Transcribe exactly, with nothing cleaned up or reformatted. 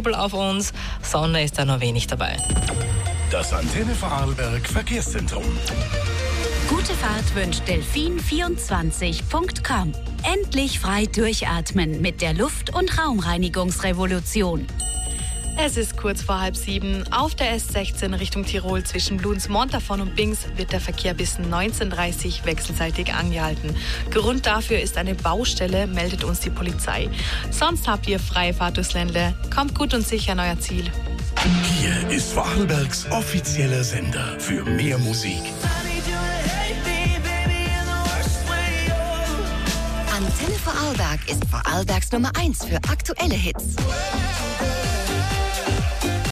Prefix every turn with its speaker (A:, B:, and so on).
A: Nebel auf uns, Sonne ist da noch wenig dabei.
B: Das Antenne Vorarlberg Verkehrszentrum.
C: Gute Fahrt wünscht Delfin vierundzwanzig Punkt com. Endlich frei durchatmen mit der Luft- und Raumreinigungsrevolution.
D: Es ist kurz vor halb sieben. Auf der S sechzehn Richtung Tirol zwischen Bluns, Montafon und Bings wird der Verkehr bis neunzehn Uhr dreißig wechselseitig angehalten. Grund dafür ist eine Baustelle, meldet uns die Polizei. Sonst habt ihr freie Fahrt durchs Ländle. Kommt gut und sicher an euer Ziel.
B: Hier ist Vorarlbergs offizieller Sender für mehr Musik.
E: Antenne Vorarlberg ist Vorarlbergs Nummer eins für aktuelle Hits.